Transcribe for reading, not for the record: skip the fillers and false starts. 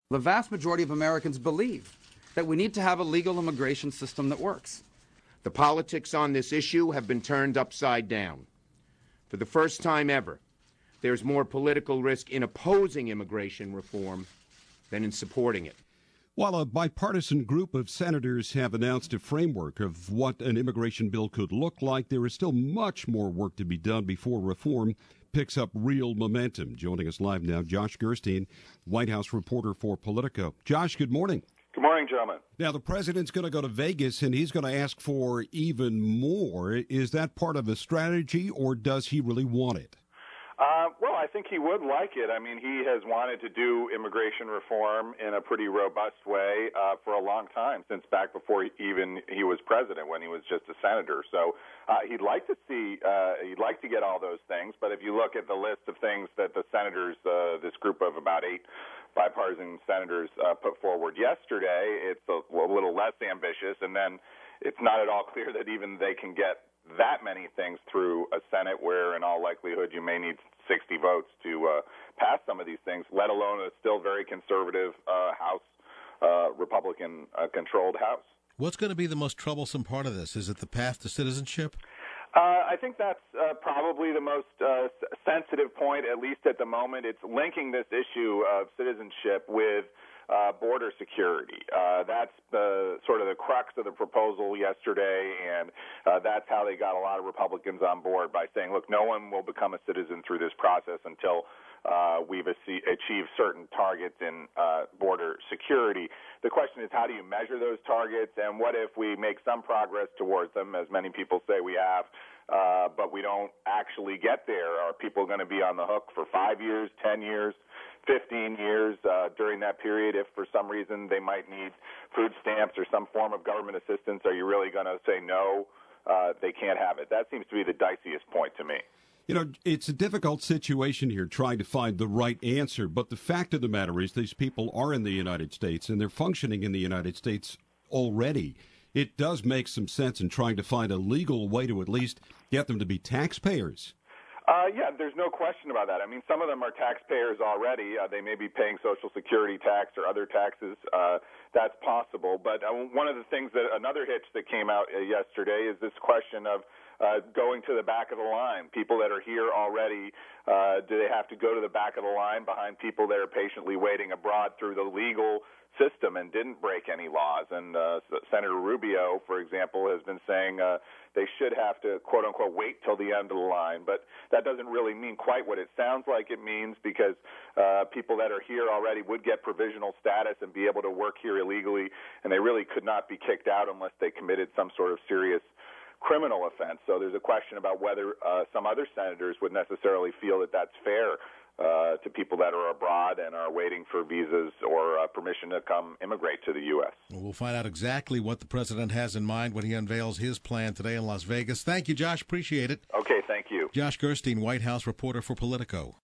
The vast majority of Americans believe that we need to have a legal immigration system that works. The politics on this issue have been turned upside down. For the first time ever, there's more political risk in opposing immigration reform than in supporting it. While a bipartisan group of senators have announced a framework of what an immigration bill could look like, there is still much more work to be done before reform picks up real momentum. Joining us live now, Josh Gerstein, White House reporter for Politico. Josh, good morning. Good morning, gentlemen. Now, the president's going to go to Vegas, and he's going to ask for even more. Is that part of a strategy, or does he really want it? Well, I think he would like it. I mean, he has wanted to do immigration reform in a pretty robust way for a long time, since back before he was president, when he was just a senator. So he'd like to get all those things. But if you look at the list of things that the senators, this group of about 8 bipartisan senators put forward yesterday, it's a little less ambitious. And then it's not at all clear that even they can get that many things through a Senate where, in all likelihood, you may need 60 votes to pass some of these things, let alone a still very conservative House, Republican-controlled House. What's going to be the most troublesome part of this? Is it the path to citizenship? I think that's probably the most sensitive point, at least at the moment. It's linking this issue of citizenship with border security. That's sort of the crux of the proposal yesterday, and that's how they got a lot of Republicans on board by saying, look, no one will become a citizen through this process until we've achieved certain targets in border security. The question is, how do you measure those targets, and what if we make some progress towards them, as many people say we have, but we don't actually get there? Are people going to be on the hook for 5 years, 10 years, 15 years during that period? If for some reason they might need food stamps or some form of government assistance, are you really going to say no, they can't have it? That seems to be the diciest point to me. You know, it's a difficult situation here trying to find the right answer, but the fact of the matter is these people are in the United States and they're functioning in the United States already. It does make some sense in trying to find a legal way to at least get them to be taxpayers. Yeah, there's no question about that. I mean, some of them are taxpayers already. They may be paying Social Security tax or other taxes. That's possible. But one of the things another hitch that came out yesterday is this question of going to the back of the line. People that are here already, do they have to go to the back of the line behind people that are patiently waiting abroad through the legal system and didn't break any laws? And Senator Rubio, for example, has been saying they should have to, quote unquote, wait till the end of the line. But that doesn't really mean quite what it sounds like it means, because people that are here already would get provisional status and be able to work here illegally, and they really could not be kicked out unless they committed some sort of serious criminal offense. So there's a question about whether some other senators would necessarily feel that that's fair to people that are abroad and are waiting for visas or permission to come immigrate to the U.S. Well, we'll find out exactly what the president has in mind when he unveils his plan today in Las Vegas. Thank you, Josh. Appreciate it. Okay, thank you. Josh Gerstein, White House reporter for Politico.